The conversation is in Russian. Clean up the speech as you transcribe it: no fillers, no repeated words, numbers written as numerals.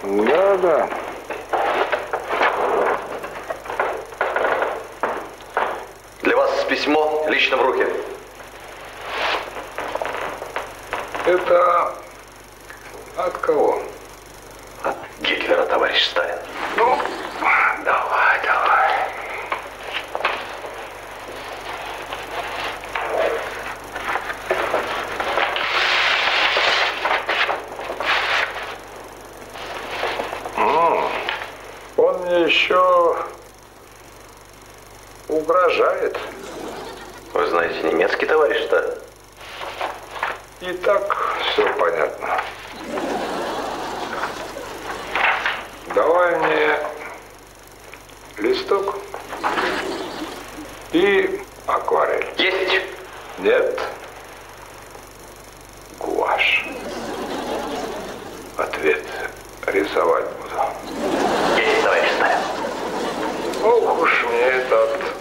Да, да. Для вас письмо лично в руки. Это от кого? От Гитлера, товарищ Сталин. Ну, давай, давай. Он мне еще угрожает. Вы знаете немецкий, товарищ Сталин? И так все понятно. Давай мне листок и акварель. Есть! Нет. Гуашь. Ответ. Рисовать буду. Есть, товарищ Сталин. Ох уж мне этот